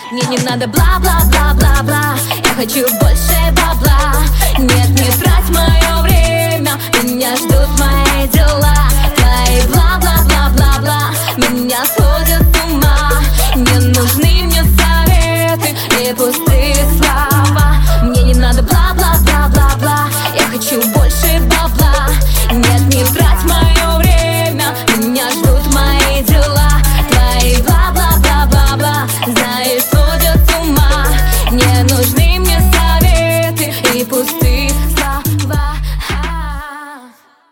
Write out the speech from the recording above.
Мне не надо бла-бла-бла-бла-бла. Я хочу больше бабла. Нет, не трать мое время, меня ждут мои дела.